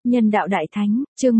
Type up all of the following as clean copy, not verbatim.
Nhân đạo Đại Thánh, chương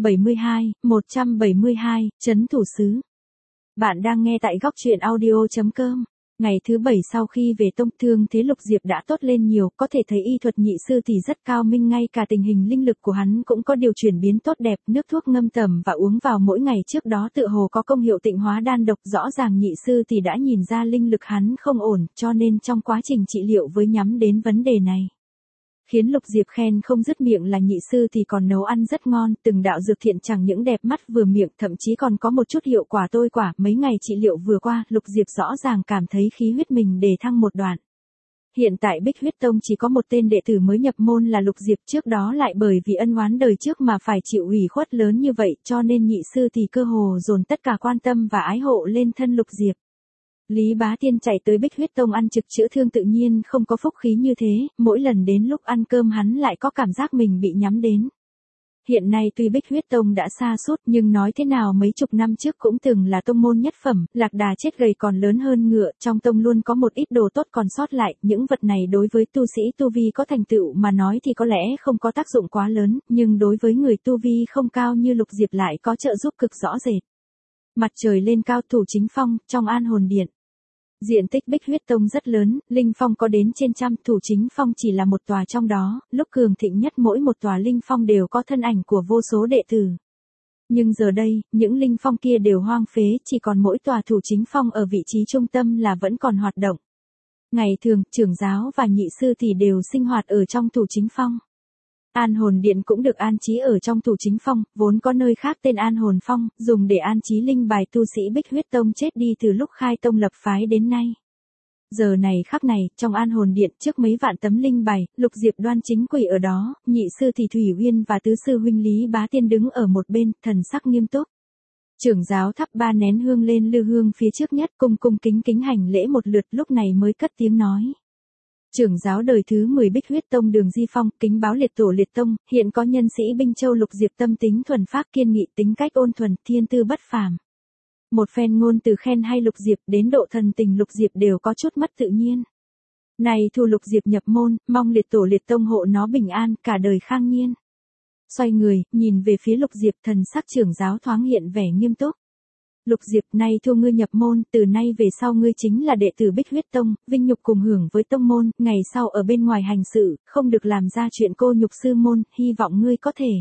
172, Trấn Thủ Sứ. Bạn đang nghe tại góc truyện audio.com. Ngày thứ 7 sau khi về tông, thương thế Lục Diệp đã tốt lên nhiều, có thể thấy y thuật nhị sư thì rất cao minh, ngay cả tình hình linh lực của hắn cũng có điều chuyển biến tốt đẹp, nước thuốc ngâm tẩm và uống vào mỗi ngày trước đó tựa hồ có công hiệu tịnh hóa đan độc, rõ ràng nhị sư thì đã nhìn ra linh lực hắn không ổn, cho nên trong quá trình trị liệu với nhắm đến vấn đề này. Khiến Lục Diệp khen không dứt miệng là nhị sư thì còn nấu ăn rất ngon, từng đạo dược thiện chẳng những đẹp mắt vừa miệng, thậm chí còn có một chút hiệu quả tôi quả. Mấy ngày trị liệu vừa qua, Lục Diệp rõ ràng cảm thấy khí huyết mình đề thăng một đoạn. Hiện tại Bích Huyết Tông chỉ có một tên đệ tử mới nhập môn là Lục Diệp, trước đó lại bởi vì ân oán đời trước mà phải chịu ủy khuất lớn như vậy, cho nên nhị sư thì cơ hồ dồn tất cả quan tâm và ái hộ lên thân Lục Diệp. Lý Bá Tiên chạy tới Bích Huyết Tông ăn trực chữa thương tự nhiên không có phúc khí như thế, mỗi lần đến lúc ăn cơm hắn lại có cảm giác mình bị nhắm đến. Hiện nay tuy Bích Huyết Tông đã sa sút nhưng nói thế nào mấy chục năm trước cũng từng là tông môn nhất phẩm, lạc đà chết gầy còn lớn hơn ngựa, trong tông luôn có một ít đồ tốt còn sót lại, những vật này đối với tu sĩ tu vi có thành tựu mà nói thì có lẽ không có tác dụng quá lớn, nhưng đối với người tu vi không cao như Lục Diệp lại có trợ giúp cực rõ rệt. Mặt trời lên cao, thủ chính phong, trong An Hồn Điện. Diện tích Bích Huyết Tông rất lớn, linh phong có đến trên trăm, thủ chính phong chỉ là một tòa trong đó, lúc cường thịnh nhất mỗi một tòa linh phong đều có thân ảnh của vô số đệ tử. Nhưng giờ đây, những linh phong kia đều hoang phế, chỉ còn mỗi tòa thủ chính phong ở vị trí trung tâm là vẫn còn hoạt động. Ngày thường, trưởng giáo và nhị sư thì đều sinh hoạt ở trong thủ chính phong. An Hồn Điện cũng được an trí ở trong thủ chính phong, vốn có nơi khác tên An Hồn Phong, dùng để an trí linh bài tu sĩ Bích Huyết Tông chết đi từ lúc khai tông lập phái đến nay. Giờ này khắc này, trong An Hồn Điện trước mấy vạn tấm linh bài, Lục Diệp đoan chính quỳ ở đó, nhị sư thì Thủy Uyên và tứ sư huynh Lý Bá Tiên đứng ở một bên, thần sắc nghiêm túc. Trưởng giáo thắp 3 nén hương lên lư hương phía trước nhất, cung kính kính hành lễ một lượt, lúc này mới cất tiếng nói. Trưởng giáo đời thứ 10 Bích Huyết Tông Đường Di Phong, kính báo liệt tổ liệt tông, hiện có nhân sĩ Binh Châu Lục Diệp tâm tính thuần phác kiên nghị, tính cách ôn thuần, thiên tư bất phàm. Một phen ngôn từ khen hay Lục Diệp, đến độ thần tình Lục Diệp đều có chút mất tự nhiên. Này thu Lục Diệp nhập môn, mong liệt tổ liệt tông hộ nó bình an, cả đời khang nhiên. Xoay người, nhìn về phía Lục Diệp, thần sắc trưởng giáo thoáng hiện vẻ nghiêm túc. Lục Diệp, nay thua ngươi nhập môn, từ nay về sau ngươi chính là đệ tử Bích Huyết Tông, vinh nhục cùng hưởng với tông môn, ngày sau ở bên ngoài hành sự, không được làm ra chuyện cô nhục sư môn, hy vọng ngươi có thể.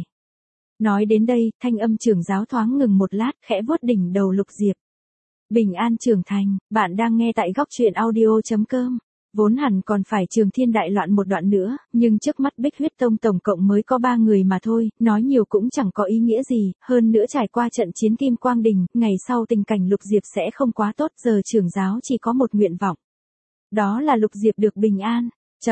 Nói đến đây, thanh âm trưởng giáo thoáng ngừng một lát, khẽ vuốt đỉnh đầu Lục Diệp. Bình an trưởng thành, bạn đang nghe tại góc truyện audio.com. Vốn hẳn còn phải Trường Thiên đại loạn một đoạn nữa, nhưng trước mắt Bích Huyết Tông tổng cộng mới có 3 người mà thôi, nói nhiều cũng chẳng có ý nghĩa gì, hơn nữa trải qua trận chiến Kim Quang Đình, ngày sau tình cảnh Lục Diệp sẽ không quá tốt, giờ trưởng giáo chỉ có một nguyện vọng. Đó là Lục Diệp được bình an.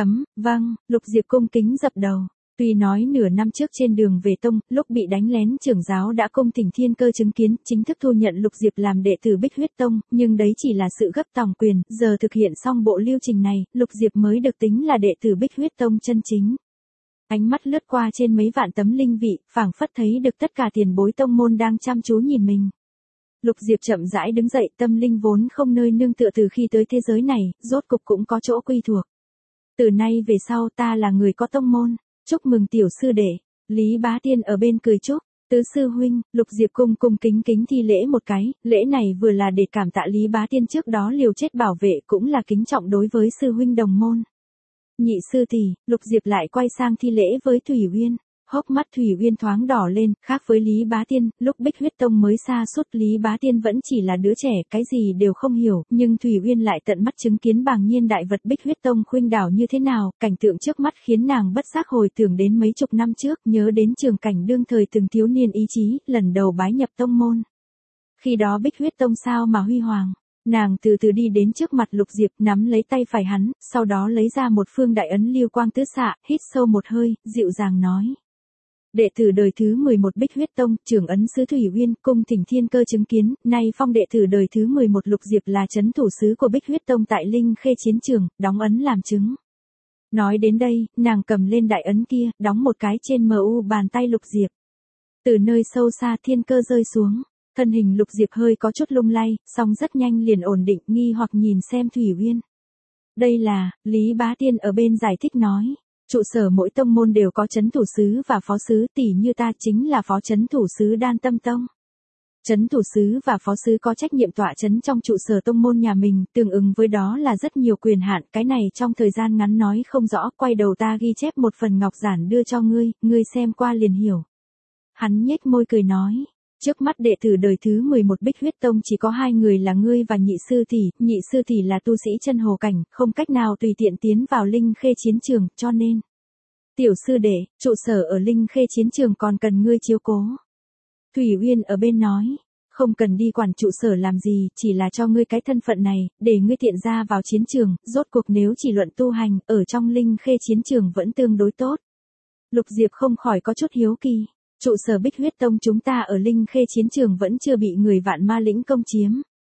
Vâng, Lục Diệp cung kính dập đầu. Tuy nói nửa năm trước trên đường về tông, lúc bị đánh lén trưởng giáo đã cung thỉnh Thiên Cơ chứng kiến, chính thức thu nhận Lục Diệp làm đệ tử Bích Huyết Tông, nhưng đấy chỉ là sự gấp tòng quyền, giờ thực hiện xong bộ lưu trình này, Lục Diệp mới được tính là đệ tử Bích Huyết Tông chân chính. Ánh mắt lướt qua trên mấy vạn tấm linh vị, phảng phất thấy được tất cả tiền bối tông môn đang chăm chú nhìn mình. Lục Diệp chậm rãi đứng dậy, tâm linh vốn không nơi nương tựa từ khi tới thế giới này, rốt cục cũng có chỗ quy thuộc. Từ nay về sau ta là người có tông môn. Chúc mừng tiểu sư đệ. Lý Bá Tiên ở bên cười chúc. Tứ sư huynh, Lục Diệp cung kính thi lễ một cái, lễ này vừa là để cảm tạ Lý Bá Tiên trước đó liều chết bảo vệ, cũng là kính trọng đối với sư huynh đồng môn. Nhị sư thì, Lục Diệp lại quay sang thi lễ với Thủy Uyên. Hốc mắt Thủy Uyên thoáng đỏ lên, khác với Lý Bá Tiên, lúc Bích Huyết Tông mới sa sút, Lý Bá Tiên vẫn chỉ là đứa trẻ, cái gì đều không hiểu, nhưng Thủy Uyên lại tận mắt chứng kiến bàng nhiên đại vật Bích Huyết Tông khuynh đảo như thế nào, cảnh tượng trước mắt khiến nàng bất giác hồi tưởng đến mấy chục năm trước, nhớ đến trường cảnh đương thời từng thiếu niên ý chí, lần đầu bái nhập tông môn. Khi đó Bích Huyết Tông sao mà huy hoàng. Nàng từ từ đi đến trước mặt Lục Diệp, nắm lấy tay phải hắn, sau đó lấy ra một phương đại ấn lưu quang tứ xạ, hít sâu một hơi, dịu dàng nói. Đệ tử đời thứ 11 Bích Huyết Tông, trưởng ấn sứ Thủy Uyên, cung thỉnh Thiên Cơ chứng kiến, nay phong đệ tử đời thứ 11 Lục Diệp là trấn thủ sứ của Bích Huyết Tông tại Linh Khê chiến trường, đóng ấn làm chứng. Nói đến đây, nàng cầm lên đại ấn kia, đóng một cái trên mu bàn tay Lục Diệp. Từ nơi sâu xa Thiên Cơ rơi xuống, thân hình Lục Diệp hơi có chút lung lay, song rất nhanh liền ổn định, nghi hoặc nhìn xem Thủy Uyên. Đây là, Lý Bá Tiên ở bên giải thích nói. Trụ sở mỗi tông môn đều có trấn thủ sứ và phó sứ, tỷ như ta chính là phó trấn thủ sứ Đan Tâm Tông. Trấn thủ sứ và phó sứ có trách nhiệm tọa trấn trong trụ sở tông môn nhà mình, tương ứng với đó là rất nhiều quyền hạn, cái này trong thời gian ngắn nói không rõ, quay đầu ta ghi chép một phần ngọc giản đưa cho ngươi xem qua liền hiểu. Hắn nhếch môi cười nói, trước mắt đệ tử đời thứ 11 Bích Huyết Tông chỉ có 2 người là ngươi và nhị sư tỷ là tu sĩ chân hồ cảnh, không cách nào tùy tiện tiến vào Linh Khê chiến trường, cho nên. Tiểu sư đệ, trụ sở ở Linh Khê chiến trường còn cần ngươi chiếu cố. Thủy Uyên ở bên nói, không cần đi quản trụ sở làm gì, chỉ là cho ngươi cái thân phận này, để ngươi tiện ra vào chiến trường, rốt cuộc nếu chỉ luận tu hành, ở trong Linh Khê chiến trường vẫn tương đối tốt. Lục Diệp không khỏi có chút hiếu kỳ, trụ sở Bích Huyết Tông chúng ta ở Linh Khê chiến trường vẫn chưa bị người Vạn Ma Lĩnh công chiếm.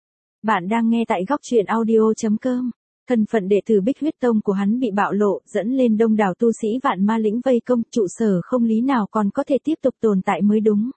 Bạn đang nghe tại góc truyện audio.com. Thân phận đệ tử Bích Huyết Tông của hắn bị bạo lộ, dẫn lên đông đảo tu sĩ Vạn Ma Lĩnh vây công, trụ sở không lý nào còn có thể tiếp tục tồn tại mới đúng.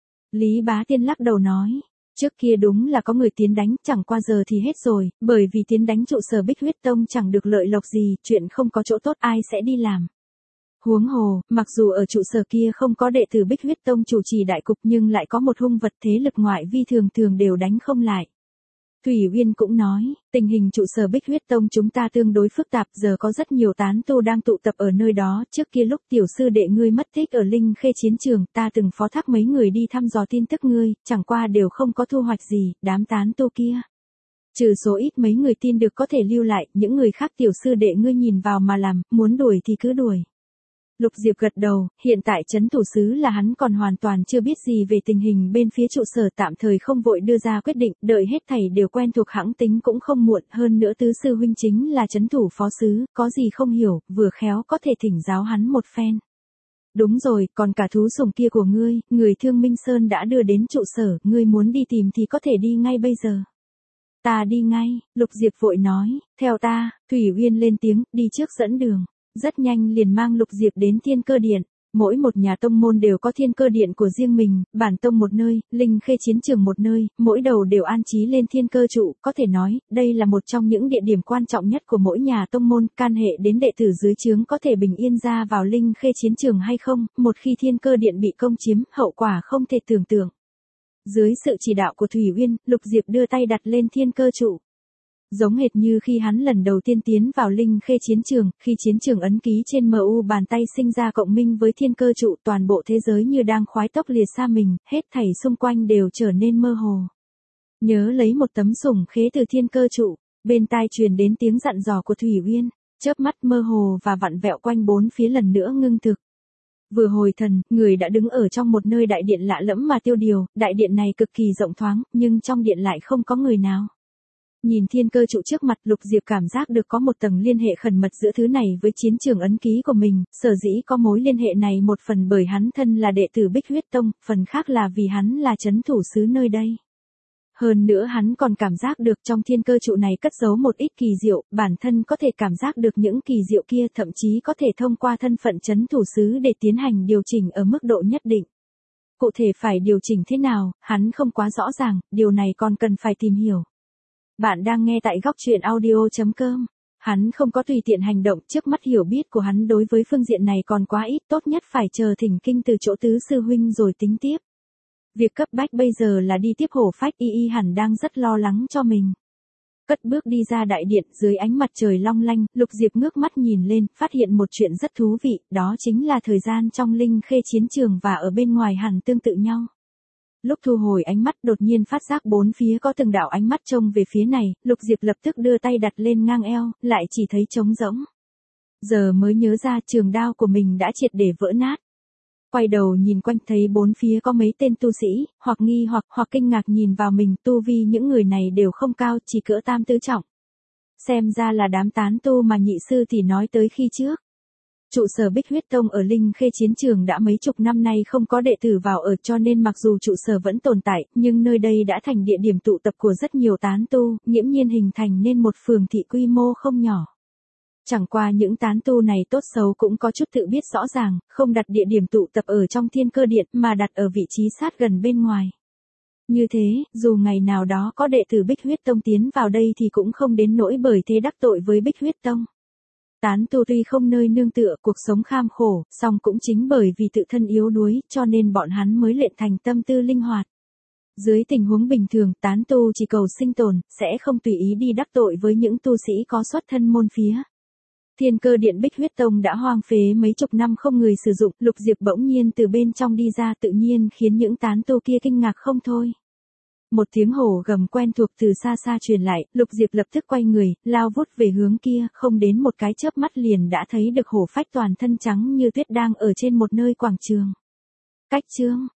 Lý Bá Tiên lắc đầu nói, trước kia đúng là có người tiến đánh, chẳng qua giờ thì hết rồi, bởi vì tiến đánh trụ sở Bích Huyết Tông chẳng được lợi lộc gì, chuyện không có chỗ tốt ai sẽ đi làm. Huống hồ, mặc dù ở trụ sở kia không có đệ tử Bích Huyết Tông chủ trì đại cục nhưng lại có một hung vật thế lực ngoại vi thường đều đánh không lại. Thủy Uyên cũng nói, tình hình trụ sở Bích Huyết Tông chúng ta tương đối phức tạp, giờ có rất nhiều tán tu đang tụ tập ở nơi đó, trước kia lúc tiểu sư đệ ngươi mất tích ở Linh Khê chiến trường, ta từng phó thác mấy người đi thăm dò tin tức ngươi, chẳng qua đều không có thu hoạch gì, đám tán tu kia. Trừ số ít mấy người tin được có thể lưu lại, những người khác tiểu sư đệ ngươi nhìn vào mà làm, muốn đuổi thì cứ đuổi. Lục Diệp gật đầu, hiện tại trấn thủ sứ là hắn còn hoàn toàn chưa biết gì về tình hình bên phía trụ sở, tạm thời không vội đưa ra quyết định, đợi hết thảy đều quen thuộc hãng tính cũng không muộn, hơn nữa tứ sư huynh chính là trấn thủ phó sứ, có gì không hiểu, vừa khéo có thể thỉnh giáo hắn một phen. Đúng rồi, còn cả thú sủng kia của ngươi, người Thương Minh Sơn đã đưa đến trụ sở, ngươi muốn đi tìm thì có thể đi ngay bây giờ. Ta đi ngay, Lục Diệp vội nói, theo ta, Thủy Uyên lên tiếng, đi trước dẫn đường. Rất nhanh liền mang Lục Diệp đến Thiên Cơ Điện. Mỗi một nhà tông môn đều có Thiên Cơ Điện của riêng mình, bản tông một nơi, Linh Khê chiến trường một nơi, mỗi đầu đều an trí lên thiên cơ trụ, có thể nói, đây là một trong những địa điểm quan trọng nhất của mỗi nhà tông môn, can hệ đến đệ tử dưới trướng có thể bình yên ra vào Linh Khê chiến trường hay không, một khi Thiên Cơ Điện bị công chiếm, hậu quả không thể tưởng tượng. Dưới sự chỉ đạo của Thủy Uyên, Lục Diệp đưa tay đặt lên thiên cơ trụ. Giống hệt như khi hắn lần đầu tiên tiến vào Linh Khê chiến trường, khi chiến trường ấn ký trên MU bàn tay sinh ra cộng minh với thiên cơ trụ, toàn bộ thế giới như đang khoái tốc lìa xa mình, hết thảy xung quanh đều trở nên mơ hồ. Nhớ lấy một tấm sủng khế từ thiên cơ trụ, bên tai truyền đến tiếng dặn dò của Thủy Uyên, chớp mắt mơ hồ và vặn vẹo quanh bốn phía lần nữa ngưng thực. Vừa hồi thần, người đã đứng ở trong một nơi đại điện lạ lẫm mà tiêu điều, đại điện này cực kỳ rộng thoáng, nhưng trong điện lại không có người nào. Nhìn thiên cơ trụ trước mặt, Lục Diệp cảm giác được có một tầng liên hệ khẩn mật giữa thứ này với chiến trường ấn ký của mình, sở dĩ có mối liên hệ này một phần bởi hắn thân là đệ tử Bích Huyết Tông, phần khác là vì hắn là trấn thủ sứ nơi đây. Hơn nữa hắn còn cảm giác được trong thiên cơ trụ này cất giấu một ít kỳ diệu, bản thân có thể cảm giác được những kỳ diệu kia, thậm chí có thể thông qua thân phận trấn thủ sứ để tiến hành điều chỉnh ở mức độ nhất định. Cụ thể phải điều chỉnh thế nào, hắn không quá rõ ràng, điều này còn cần phải tìm hiểu. Bạn đang nghe tại góc truyện audio.com. Hắn không có tùy tiện hành động, trước mắt hiểu biết của hắn đối với phương diện này còn quá ít, tốt nhất phải chờ thỉnh kinh từ chỗ tứ sư huynh rồi tính tiếp. Việc cấp bách bây giờ là đi tiếp Hổ Phách Y hẳn đang rất lo lắng cho mình. Cất bước đi ra đại điện, dưới ánh mặt trời long lanh, Lục Diệp ngước mắt nhìn lên, phát hiện một chuyện rất thú vị, đó chính là thời gian trong Linh Khê chiến trường và ở bên ngoài hẳn tương tự nhau. Lúc thu hồi ánh mắt đột nhiên phát giác bốn phía có từng đạo ánh mắt trông về phía này, Lục Diệp lập tức đưa tay đặt lên ngang eo, lại chỉ thấy trống rỗng. Giờ mới nhớ ra trường đao của mình đã triệt để vỡ nát. Quay đầu nhìn quanh thấy bốn phía có mấy tên tu sĩ, hoặc nghi hoặc kinh ngạc nhìn vào mình, tu vi những người này đều không cao, chỉ cỡ tam tứ trọng. Xem ra là đám tán tu mà nhị sư thì nói tới khi trước. Trụ sở Bích Huyết Tông ở Linh Khê chiến trường đã mấy chục năm nay không có đệ tử vào ở, cho nên mặc dù trụ sở vẫn tồn tại, nhưng nơi đây đã thành địa điểm tụ tập của rất nhiều tán tu, nghiễm nhiên hình thành nên một phường thị quy mô không nhỏ. Chẳng qua những tán tu này tốt xấu cũng có chút tự biết rõ ràng, không đặt địa điểm tụ tập ở trong thiên cơ điện mà đặt ở vị trí sát gần bên ngoài. Như thế, dù ngày nào đó có đệ tử Bích Huyết Tông tiến vào đây thì cũng không đến nỗi bởi thế đắc tội với Bích Huyết Tông. Tán tu tuy không nơi nương tựa, cuộc sống kham khổ, song cũng chính bởi vì tự thân yếu đuối, cho nên bọn hắn mới luyện thành tâm tư linh hoạt. Dưới tình huống bình thường, tán tu chỉ cầu sinh tồn, sẽ không tùy ý đi đắc tội với những tu sĩ có xuất thân môn phía. Thiên Cơ Điện Bích Huyết Tông đã hoang phế mấy chục năm không người sử dụng, Lục Diệp bỗng nhiên từ bên trong đi ra tự nhiên khiến những tán tu kia kinh ngạc không thôi. Một tiếng hổ gầm quen thuộc từ xa xa truyền lại, Lục Diệp lập tức quay người, lao vút về hướng kia, không đến một cái chớp mắt liền đã thấy được hổ phách toàn thân trắng như tuyết đang ở trên một nơi quảng trường. Cách chương